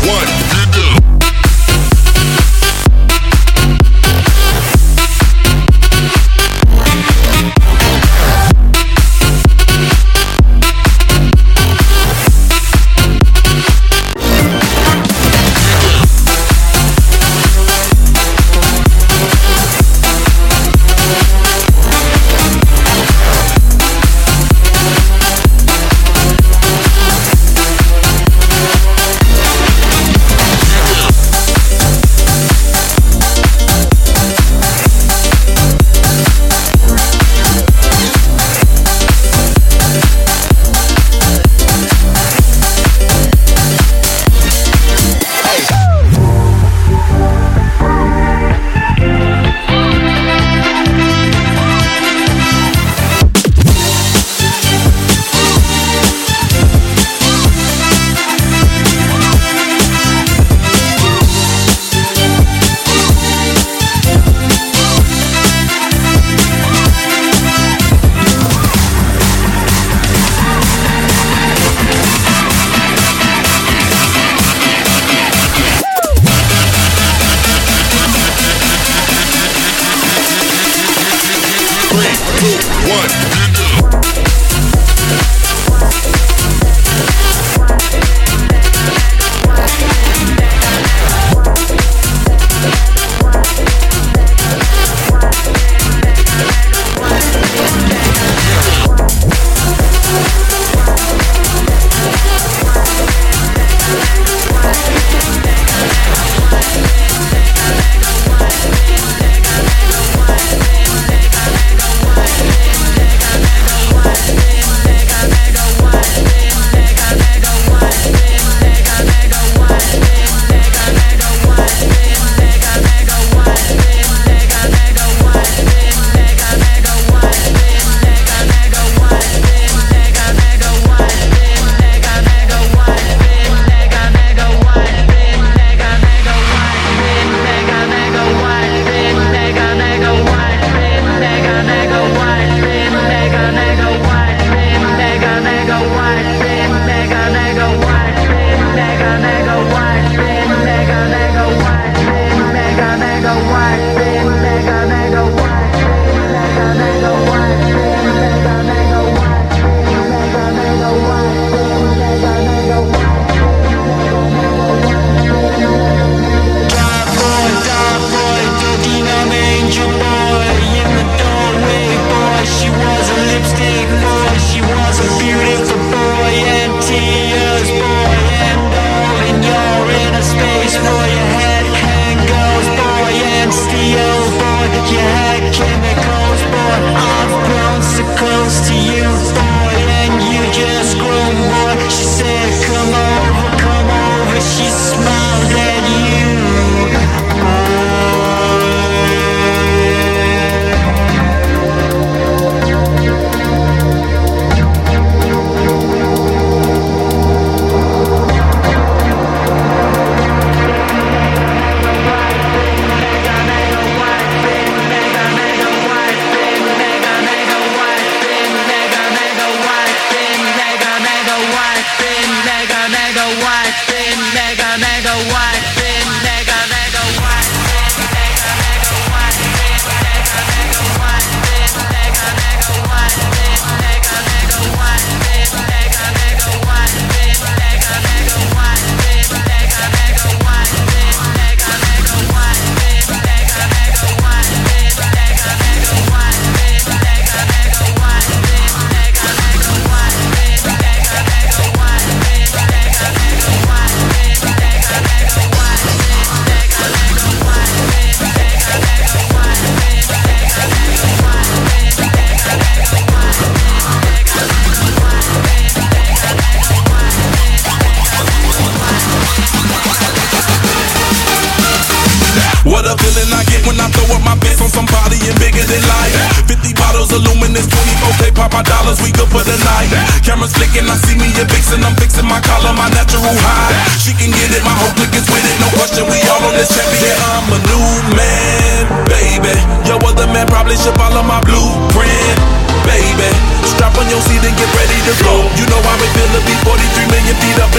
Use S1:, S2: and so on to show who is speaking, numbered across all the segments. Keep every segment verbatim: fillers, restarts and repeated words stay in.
S1: my dollars, we good for the night. Cameras flicking, I see me a vixen, I'm fixing my collar, my natural high. She can get it, my whole clique is with it, no question, we all on this champion. Yeah, I'm a new man, baby. Yo, other man probably should follow my blueprint, baby. Strap on your seat and get ready to go. You know how it feel to be forty-three million feet up in the sky.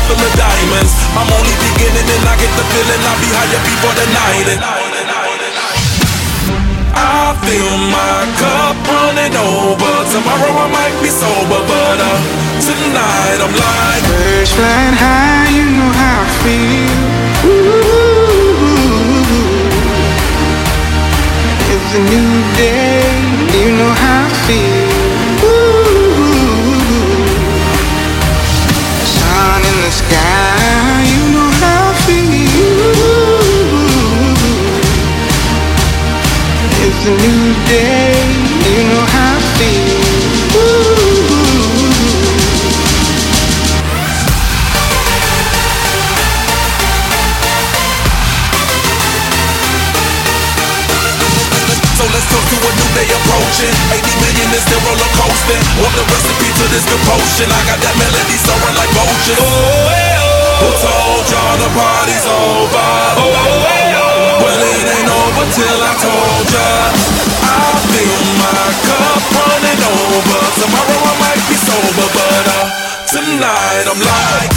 S1: full of diamonds. I'm only beginning and I get the feeling I'll be higher before the night. And I feel my cup running over. Tomorrow I might be sober, but uh, tonight I'm like
S2: birds flying high, you know how I feel. Ooh, it's a new day, you know how I feel. Sun in the sky, you know how I feel. It's a new day, you know how I feel.
S1: So let's talk to a new day approaching. eighty million is still roller coasting. Want the recipe to this commotion? I got that melody soaring like vultures. Oh, hey, oh. Who told y'all the party's over? Oh, hey, oh. Well, it ain't over till I told ya. I feel my cup running over. Tomorrow I might be sober, but uh, tonight I'm like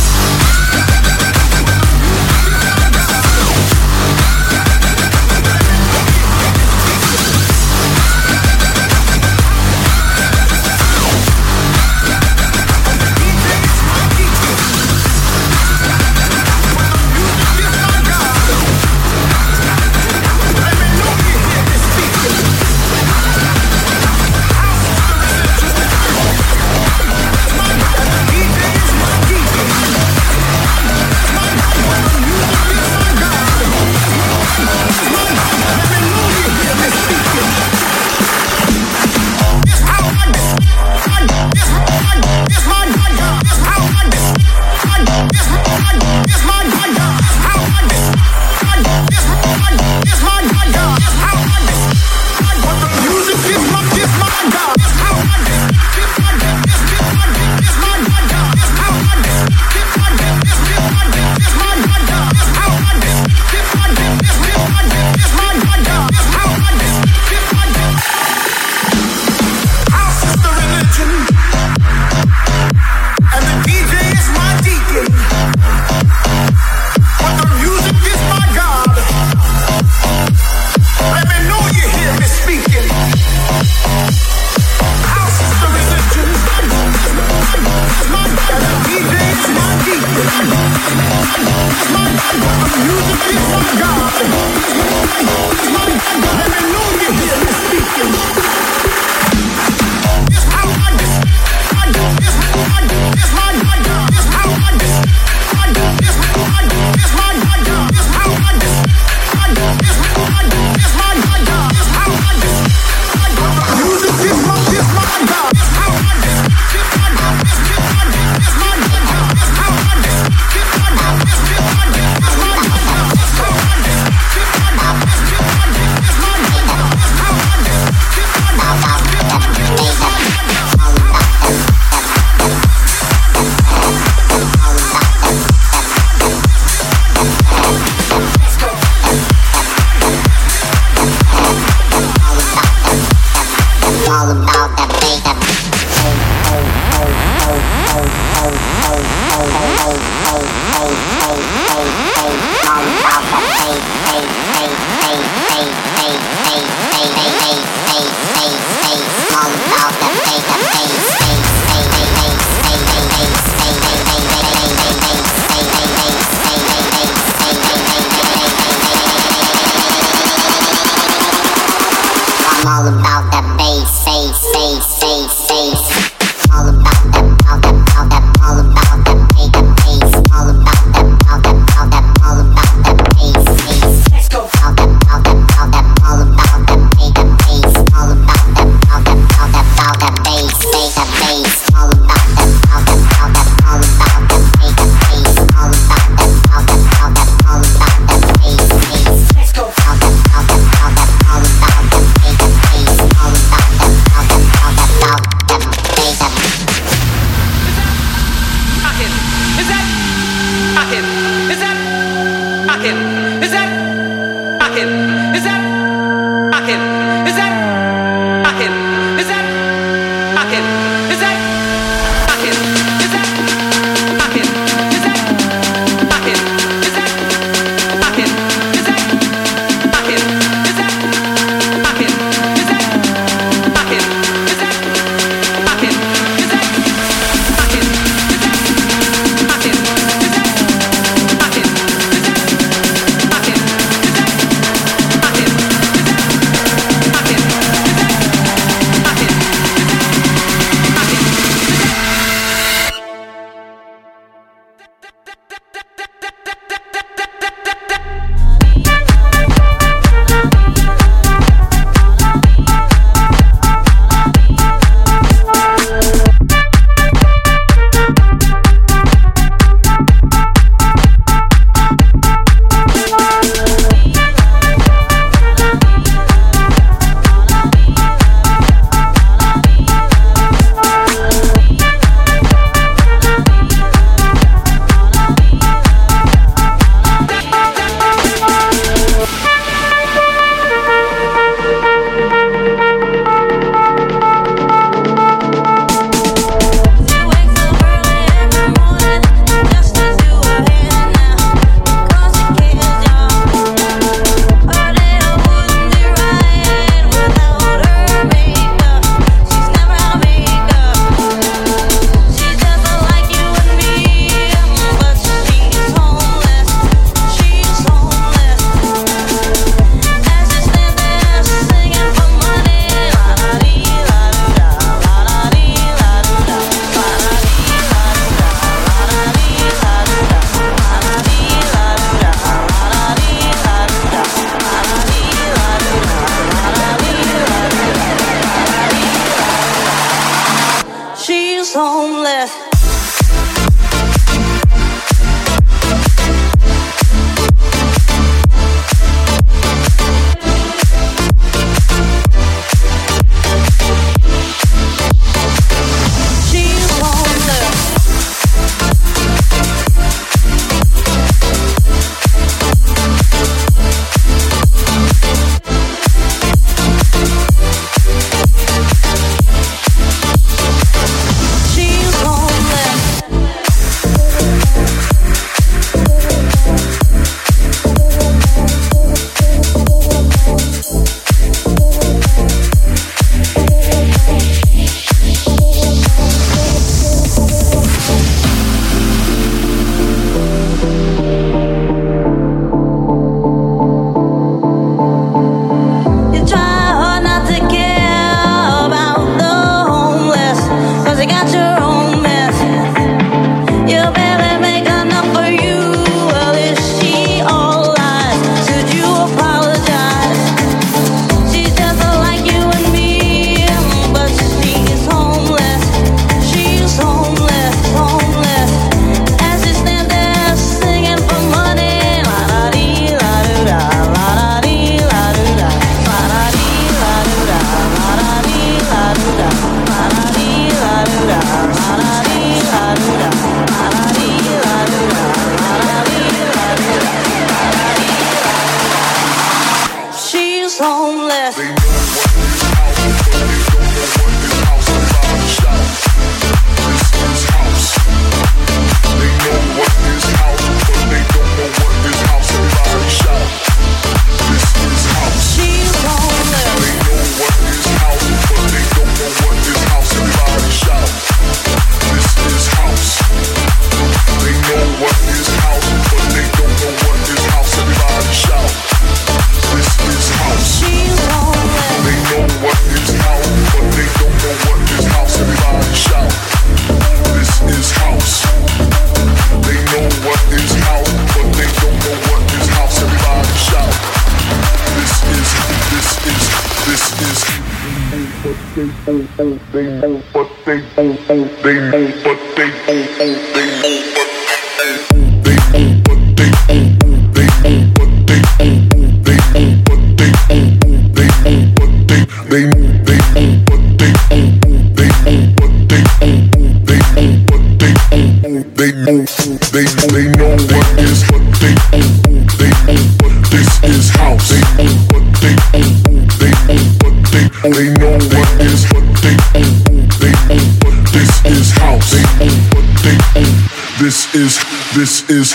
S3: Is that? homeless.
S1: This is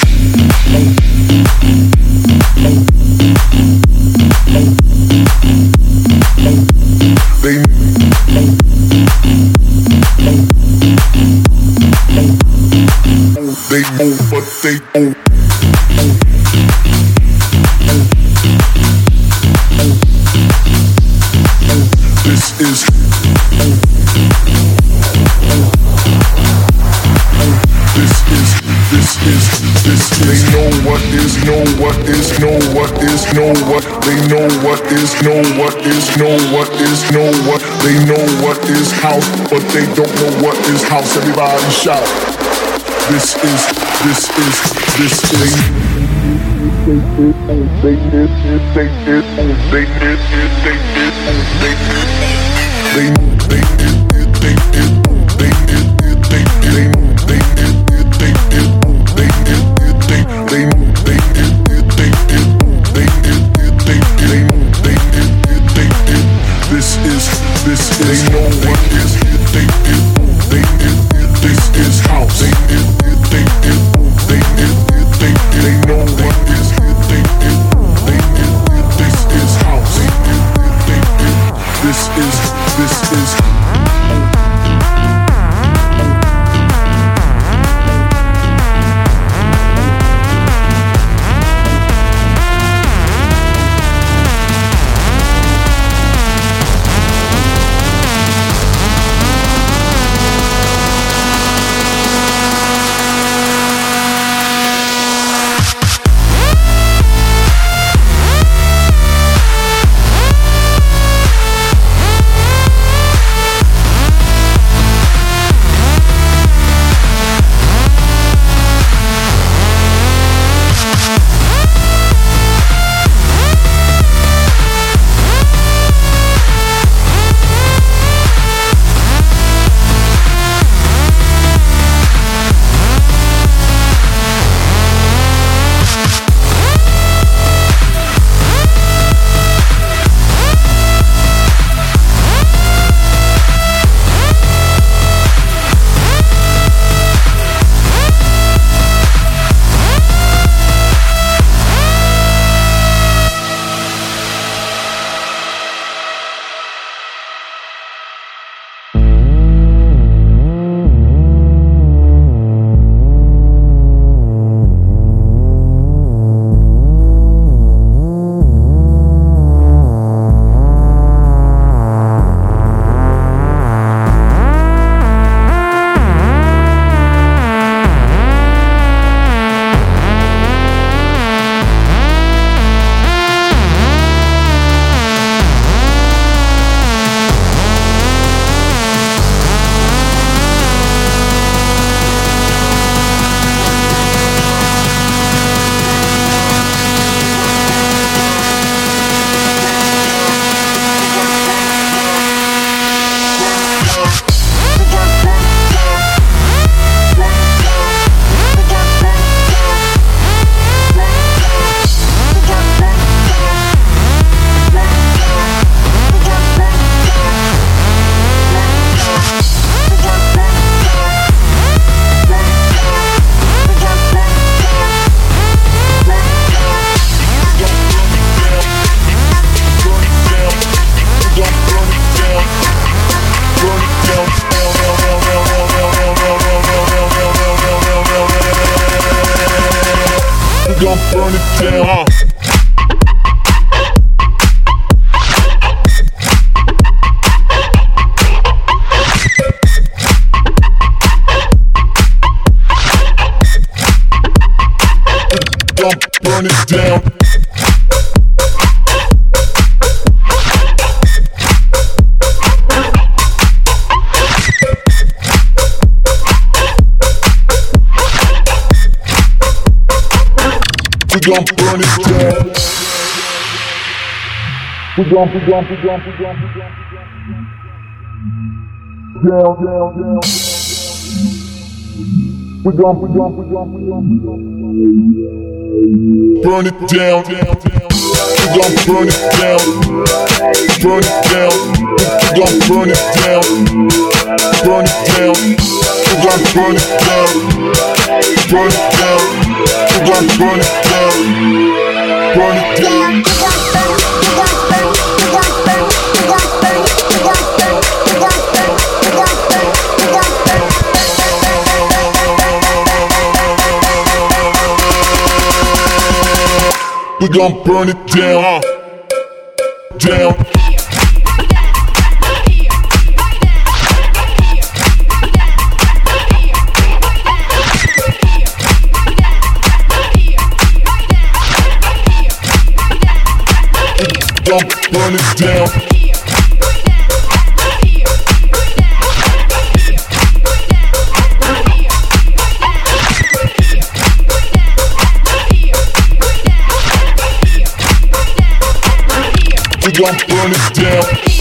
S1: they they move but they this is this is This is, this is, they know what is, know what is, know what is, know what, they know what is, know what is, know what is, know what, they know what is house, but they don't know what is house, everybody shout. This is, this is, this is. They did, they did, they did, they did, they did, they did, they did, they did, they did, they did, they did, they did. They did, they did, they did, they did, they did, they did, they did, they did, they did. This is, this is, they know what is, they did, they did, this is house. They did, they did, they did, they did, they know what is, they did, they did, this is house. They did, they did, this is, this is. gon' burn it down. Uh. Burn it down. We gon' burn it down. We gon' we gon' we gon' we gon' we gon' down down down. We gon' we gon' we gon' we gon' we gon' burn it down. We gon' burn it down. Burn it down. We gon' burn it down. Burn it down. We gon' burn it down. Burn it down. We gon' burn it down. Burn it down. We gon' burn it down, down. Gon' burn it down. We gon' burn it down.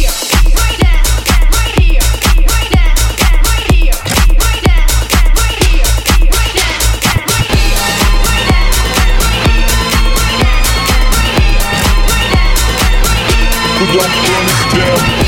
S1: We gon' burn it down.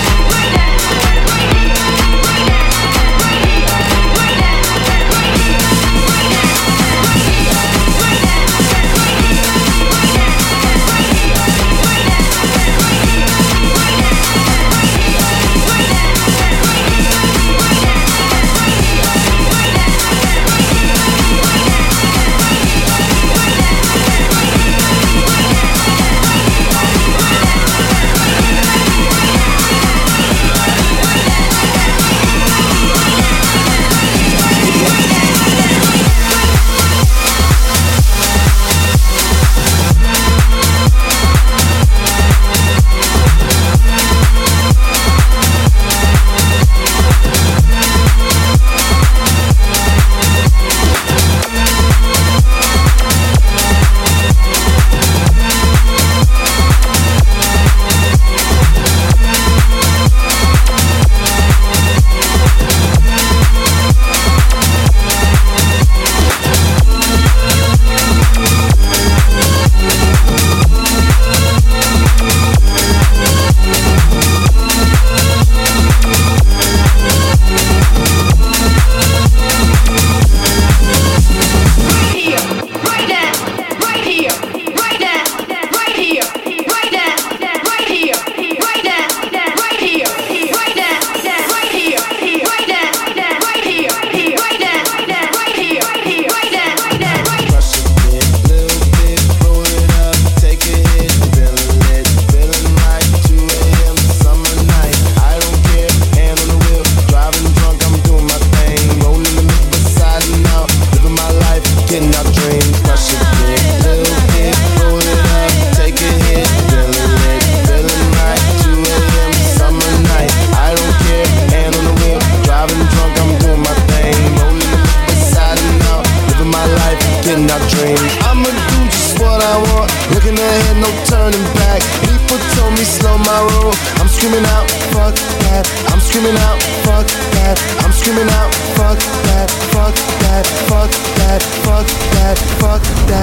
S1: screaming out, fuck that. I'm screaming out, fuck that. I'm screaming out, fuck that, fuck that, fuck that, fuck that, fuck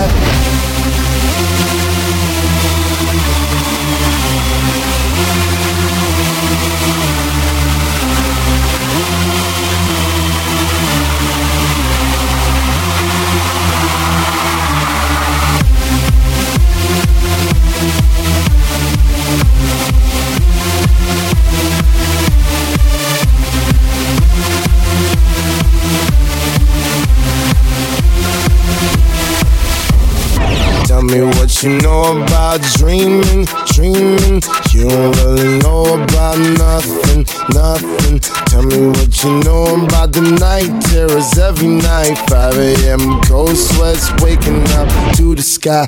S1: that.
S3: what you know about dreaming, dreaming. You don't really know about nothing, nothing. Tell me what you know about the night terrors every night. five a.m. cold sweats waking up to the sky.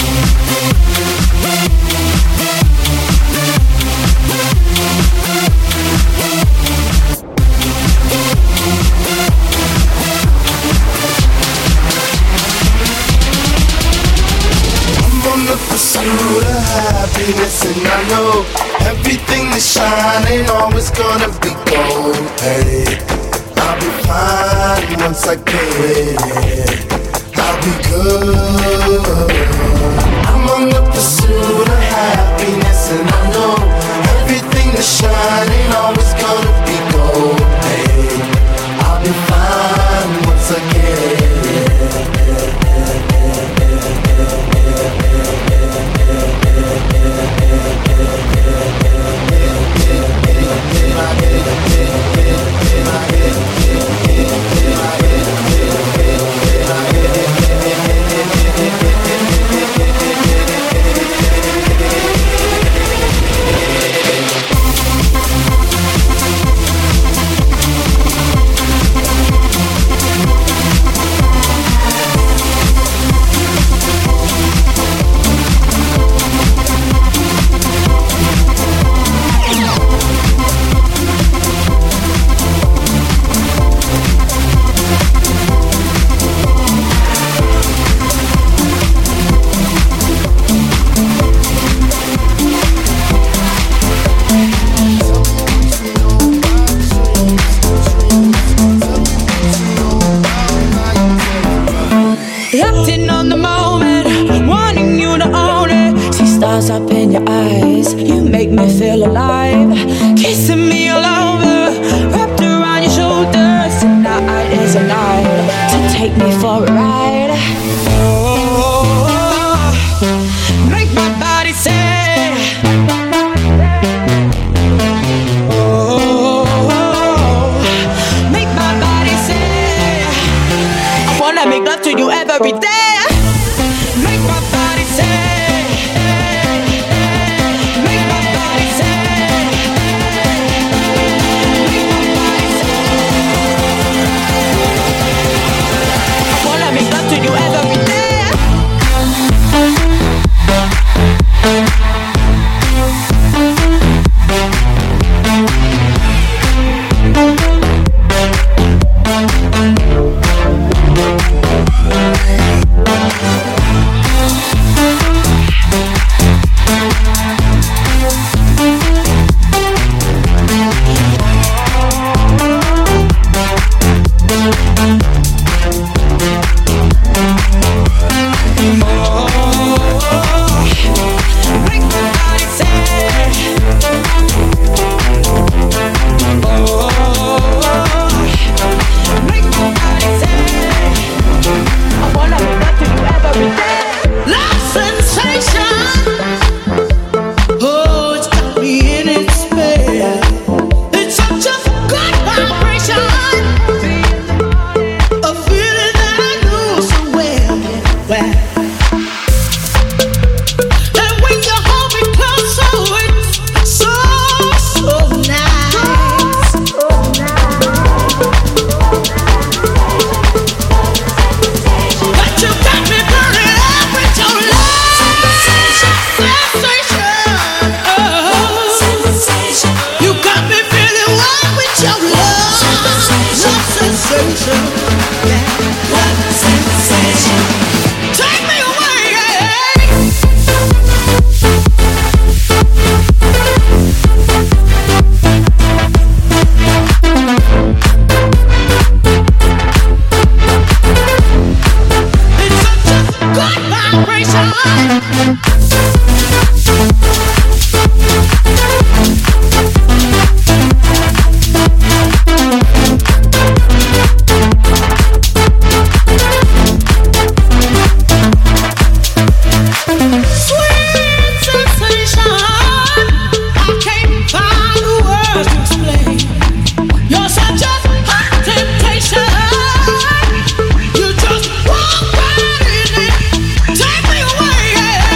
S3: Pursuit of happiness, and I know everything that's shining always gonna be gold. Hey, I'll be fine once I get it. I'll be good. I'm on the pursuit of happiness, and I know everything that's shining always gonna be gold. Hey, I'll be fine once I get it.
S4: Up in your eyes, you make me feel alive. Kissing me all over, wrapped around your shoulders. Tonight is a night to take me for a ride. Oh, make my body say. Oh, make my body say. I wanna make love to you every day. Make my body say.
S5: Take me away, yeah.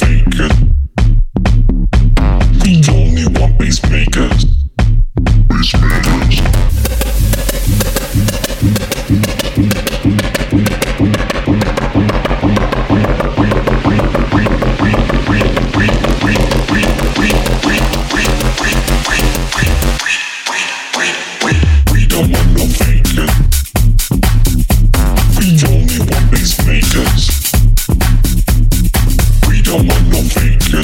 S5: fakers. We only want bass makers. Bass makers. We don't want no fakers. We only want bass makers. We don't want no fakers.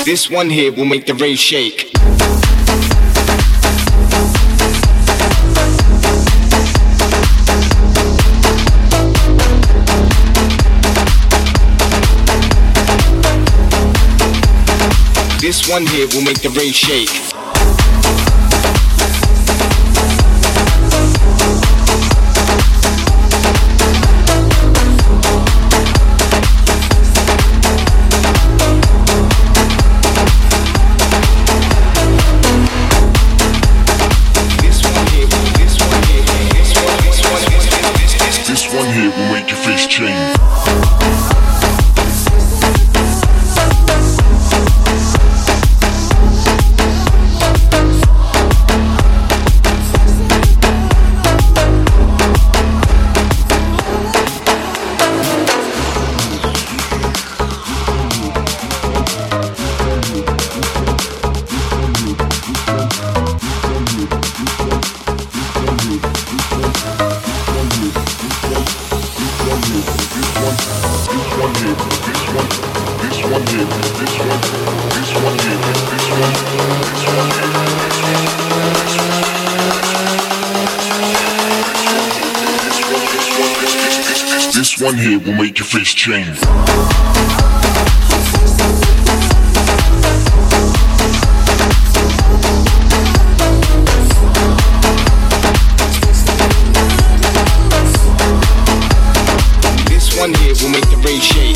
S2: This one here will make the rave shake. This one here will make the rave shake.
S5: This one here will make your face change.
S2: This one here will make the rave shake.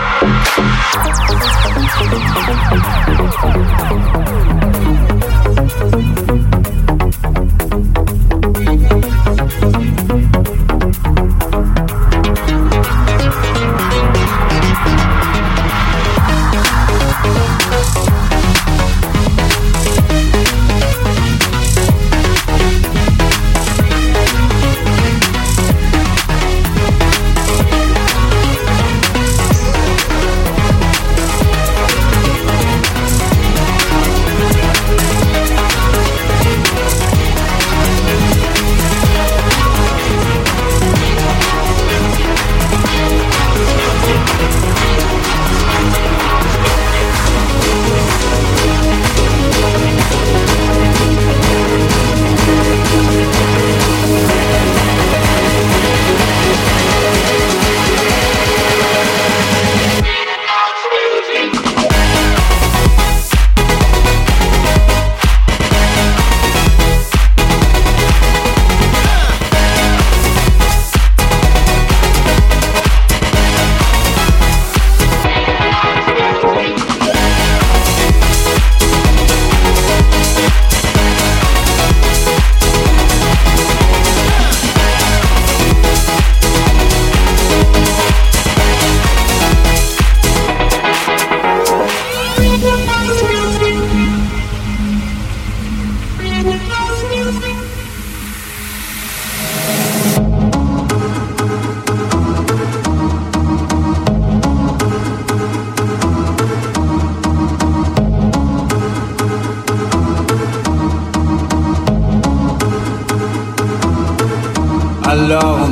S6: Alors,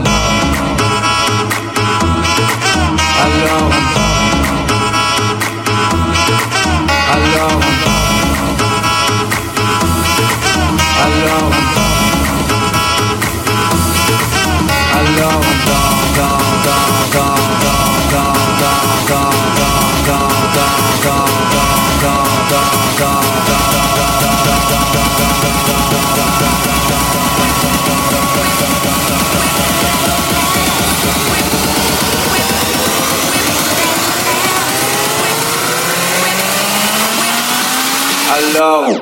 S6: alors, alors, alors, alors, alors.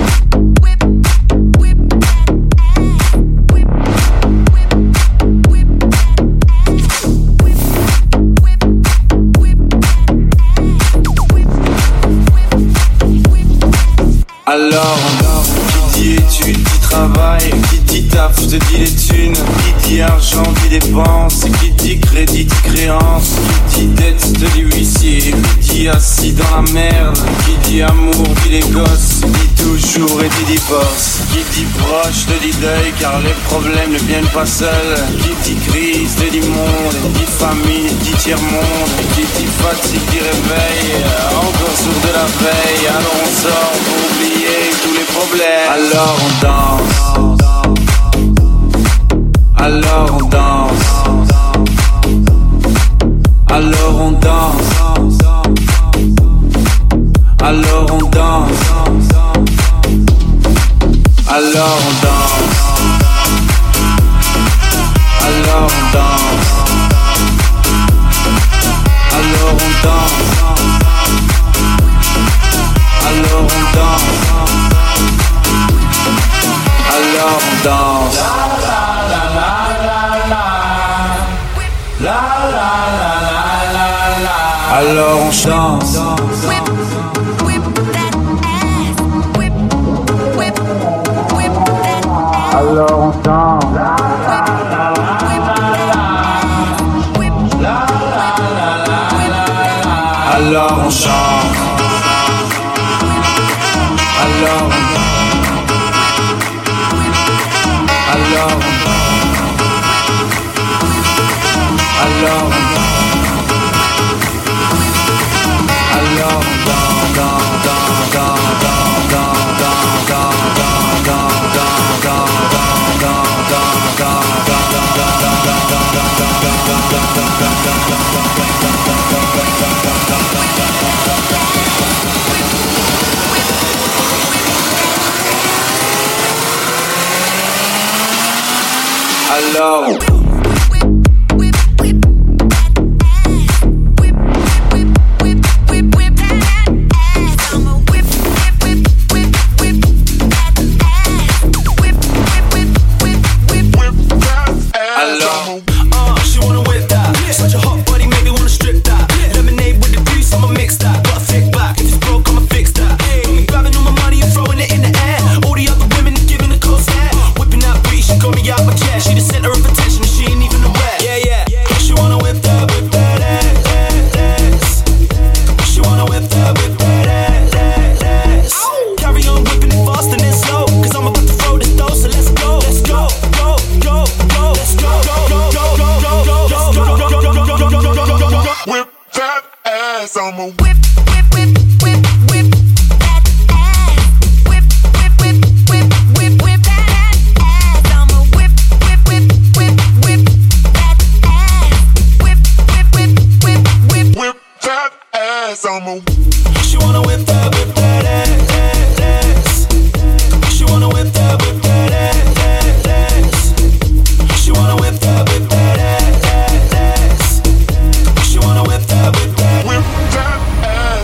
S6: Alors, qui dit études, dit travail, qui dit taf, te dit les thunes, qui dit argent, dit dépenses, qui dit crédit, dit créance, qui dit dette, te dit huissier, qui dit assis dans la merde, qui dit amour, dit les gosses, dit toujours et dit divorce, qui dit proche, te dit deuil, car les problèmes ne viennent pas seuls, qui dit crise, te dit monde, dit famille, dit tiers-monde, qui dit fatigue, dit réveil, encore sourd de la veille, alors on sort pour oublier tous les problèmes. Alors on danse, alors on danse, alors on danse, alors on danse, alors on danse, alors on danse, alors on danse, alors on danse, alors on danse. Alors on chante. Alors on chante. Alors on chante. Alors Alors Alors Alors dans dans dans dans Alors
S3: ass, I'ma whip, whip, whip, whip, whip that ass. Whip, whip, whip, whip, whip, whip that ass. I'ma whip, whip, whip, whip, whip that ass. Whip, whip, whip, whip, whip, whip that ass, I'ma. She wanna whip that, whip that ass, ass. She wanna whip that, whip that ass, ass. She wanna whip that, whip that ass, ass. She wanna whip that, whip that, whip that ass.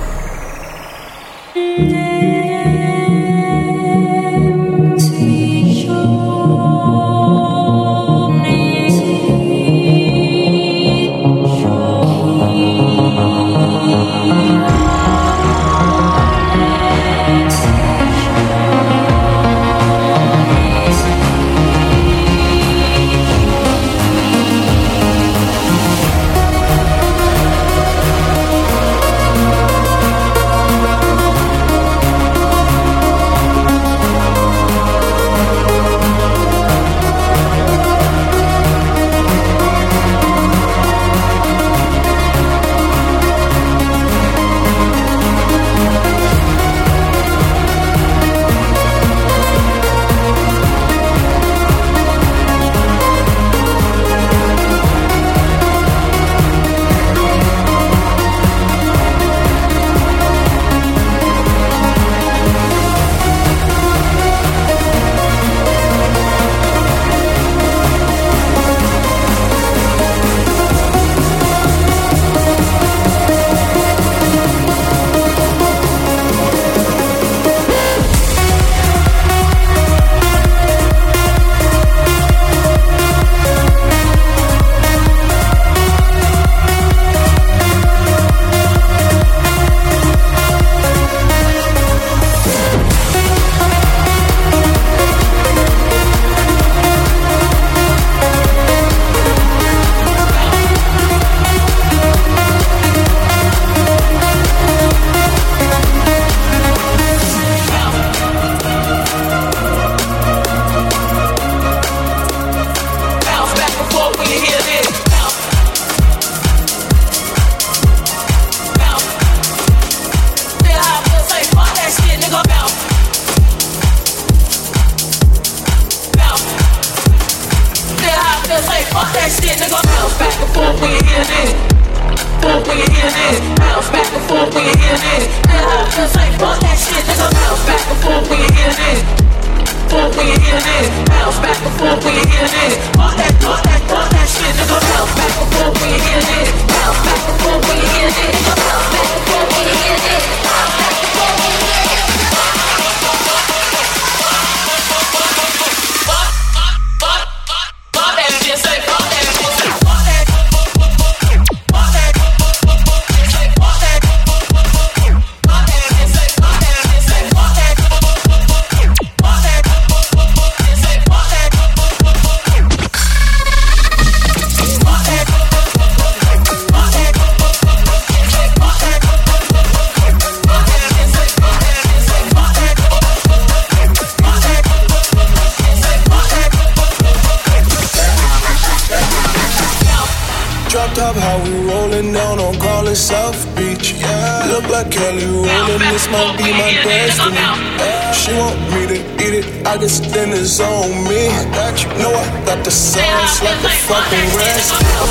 S7: Top, how we rolling down on Garland South Beach. Yeah, look like Kelly rolling, this might be my destiny. Yeah. She want me to eat it, I guess dinner's on me. I got you, know I got the sauce like a fucking rest.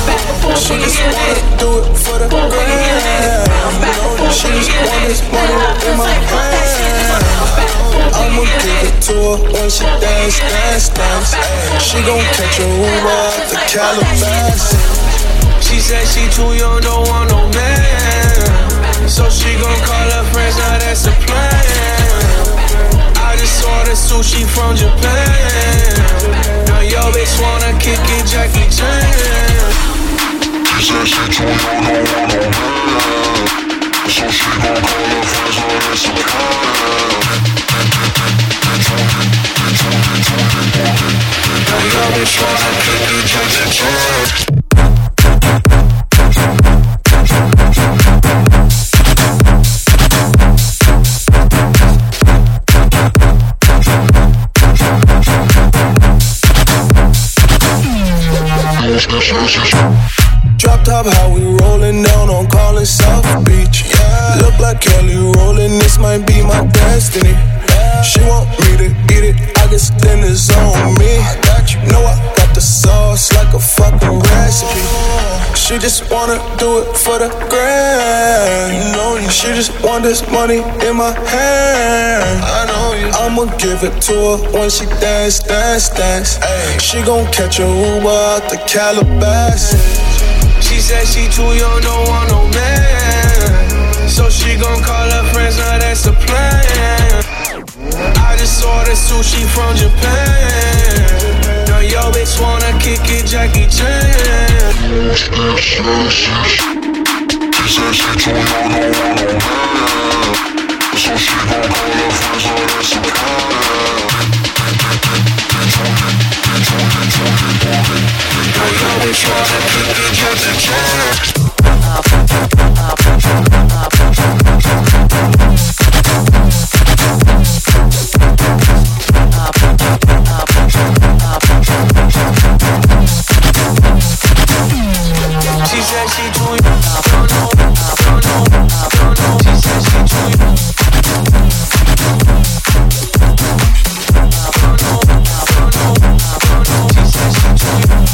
S7: She just wanna do it for the gram. You know, she just want this money in my hand. I'ma give it to her when she dance, dance, dance. She gon' catch a Uber out the Calabasas.
S6: She said she too young, don't want no man. So she gon' call her friends, now that's the plan. I just ordered sushi from Japan. Now yo bitch wanna kick it, Jackie Chan.
S5: She said she too young, don't want no man. So she gon' call her friends, now that's the plan. Now yo bitch wanna kick it, Jackie Chan.
S7: Drop top, how we rolling down on Garland South rolling, this might be my destiny. She want me to eat it, I guess then it's on me. I got you, know I got the sauce like a fucking recipe. She just wanna do it for the grand. You know you. She just want this money in my hand. I know you. I'ma give it to her when she dance, dance, dance. Ay. She gon' catch a Uber out the Calabasas. She said she too young, don't want no man. So she gon' call her friends, now that's the plan. I just ordered sushi from Japan. Now yo bitch wanna kick it, Jackie Chan. She said she too young, don't want no man. So she gon' call her friends, now that's the plan. Now yo bitch wanna kick it, Jackie Chan. She said she too young, don't know, don't know, don't know. She said she too young. Don't know, don't know, don't know. She said she too young.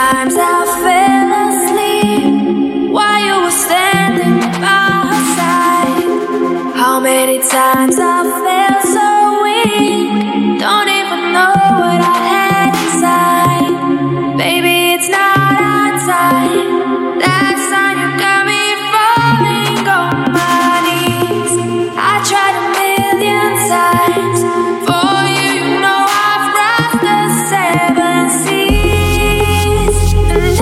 S8: times I fell asleep while you were standing by her side. How many times I felt so weak, don't even know what I had inside. Baby, it's not our time. That sign you got me falling on my knees. I tried a million times for you, you know I've crossed the seven seas. And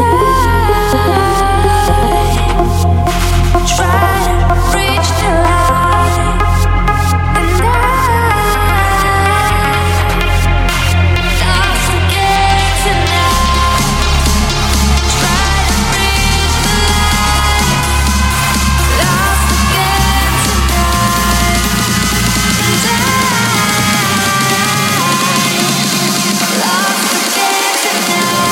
S8: I try to reach the light. And I lost again tonight. Try to reach the light. Lost again tonight. And I lost again tonight.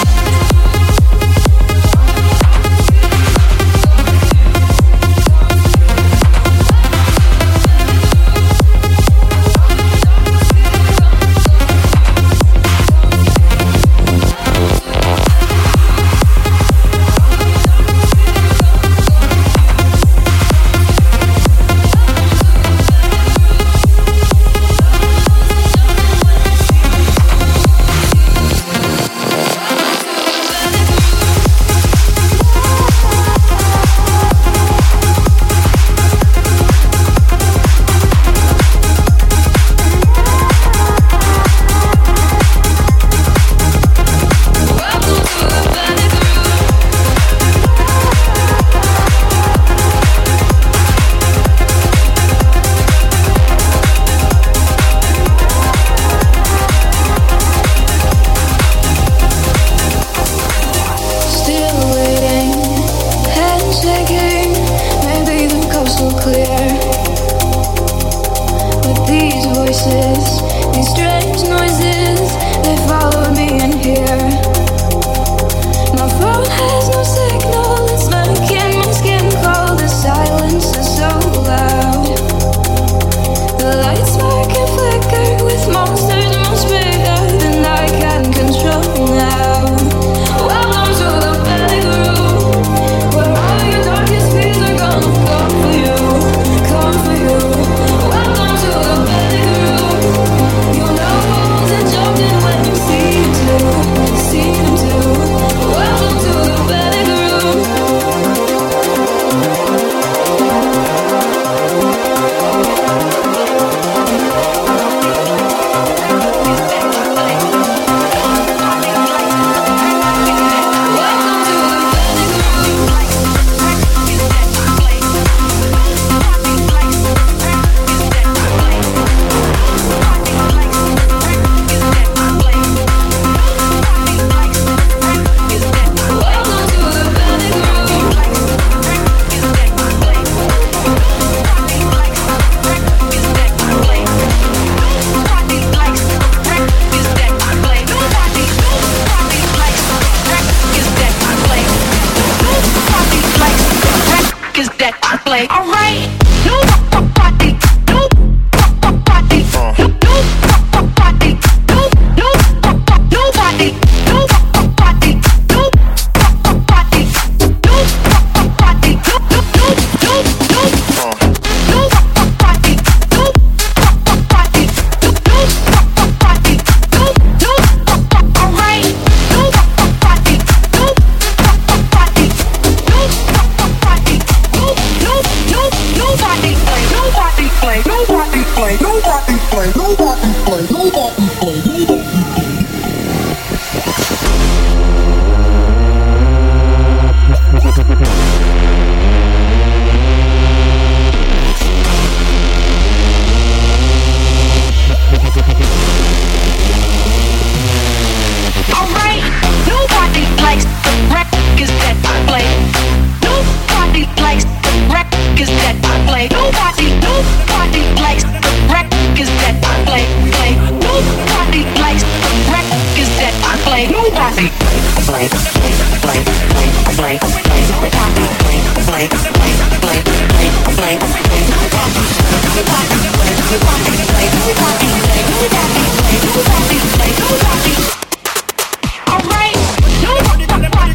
S8: Still waiting, head shaking. Maybe the coast will clear. But these voices, these strange noises, they followed me in here. My phone has no signal, it's making my skin cold. The silence is so loud. The lights spark and flicker with monsters much bigger than I can control now. Welcome to the panic room, where all your darkest fears are gonna come for you, come for you. Welcome to the panic room. You know who's in jumping when you see them too, see them too. Welcome to the panic room. Play. All right. Nobody, nobody, nobody, nobody, nobody, nobody, nobody, nobody, nobody, All right, nobody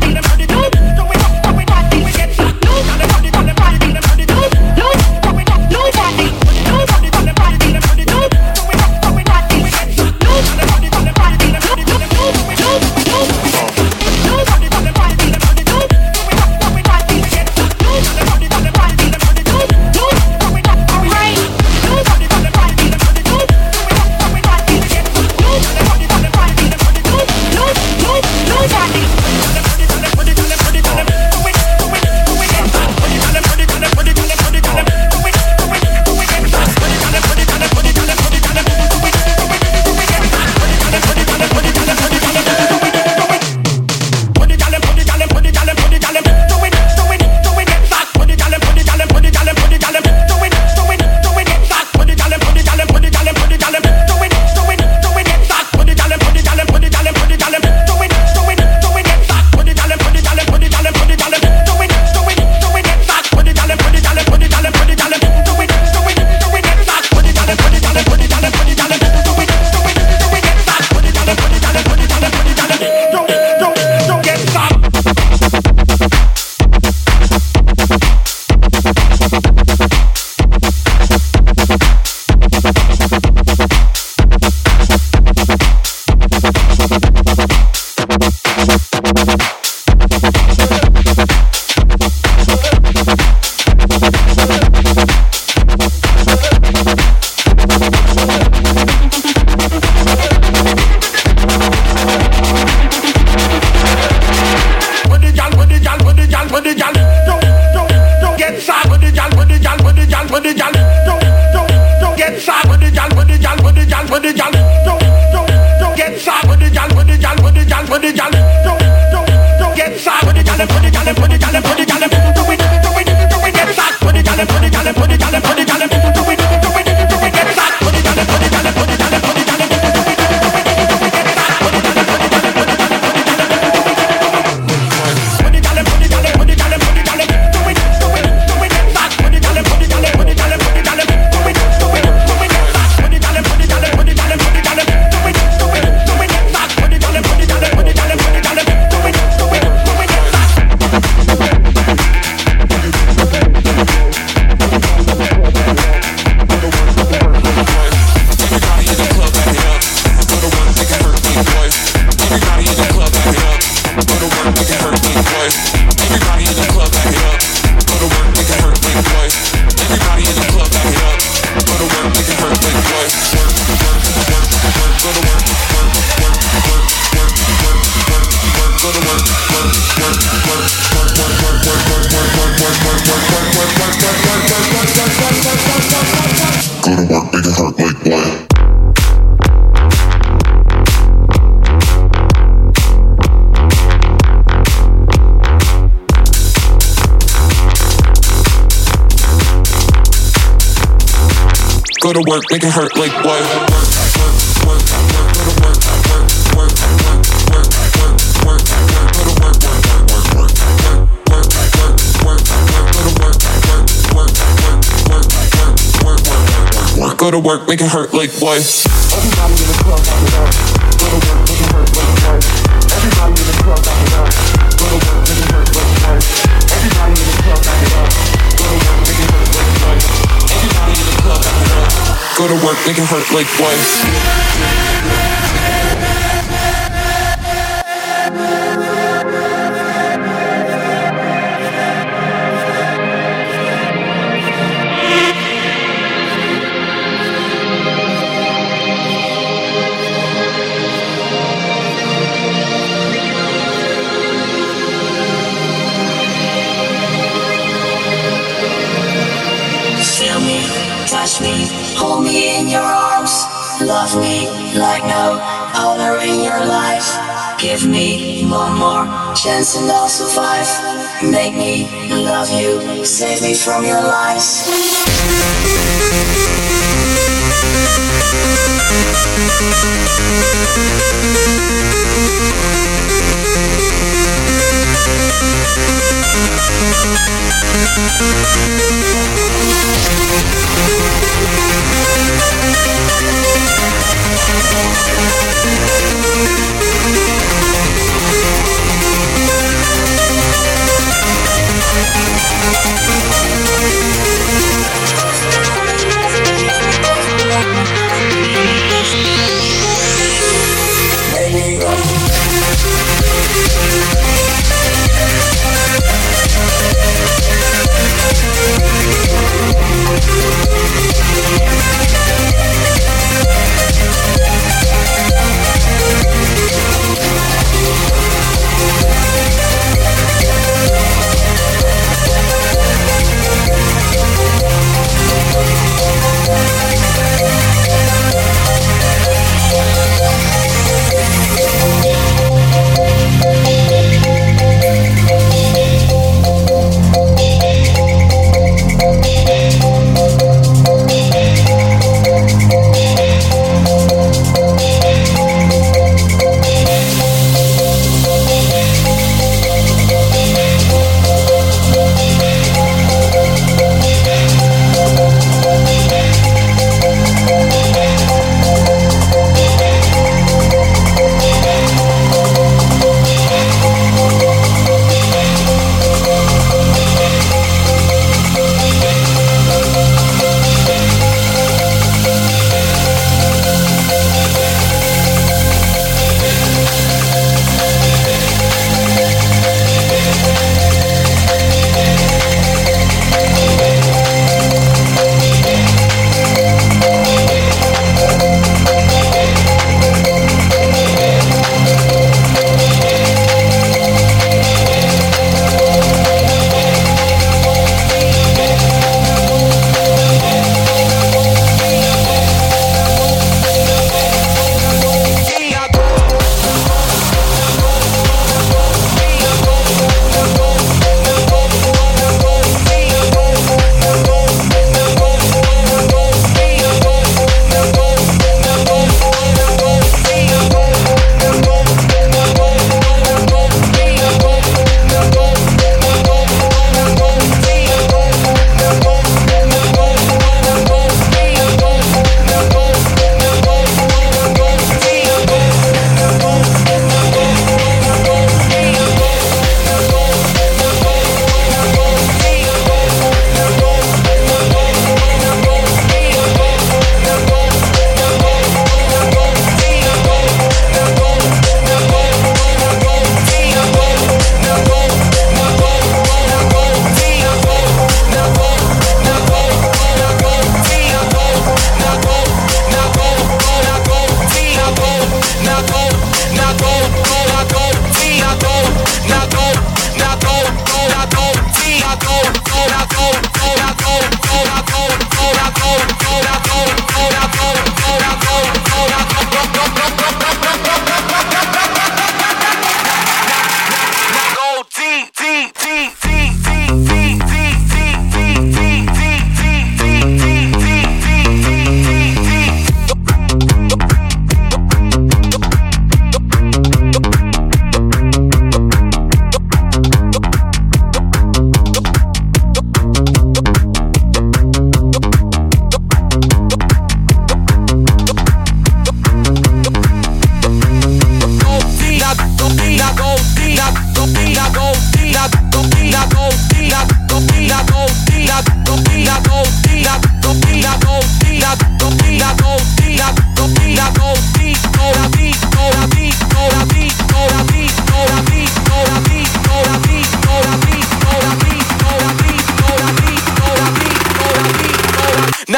S1: Go to work, make it hurt like what? Go to work, make it hurt like what? Everybody in the club, back it up. Go to work, make it hurt like what? Everybody in the club, back it up. Go to work, make it hurt like what? Everybody in the club, back it up. Go to work, make it hurt like what? Everybody in the club, back it up. Go to work, make it hurt like what?
S9: Touch me, hold me in your arms, love me like no other in your life. Give me one more chance and I'll survive. Make me love you, save me from your lies.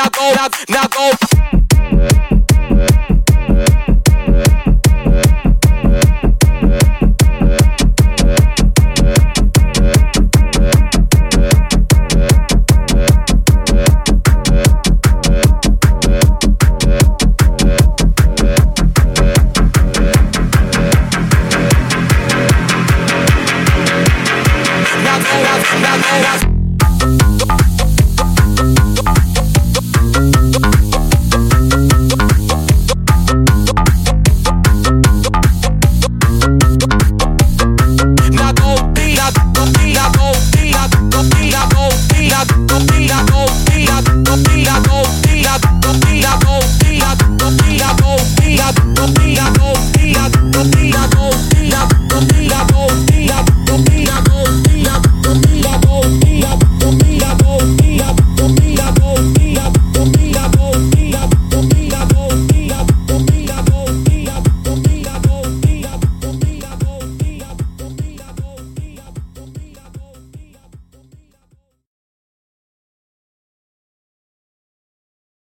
S10: now go, now, now go.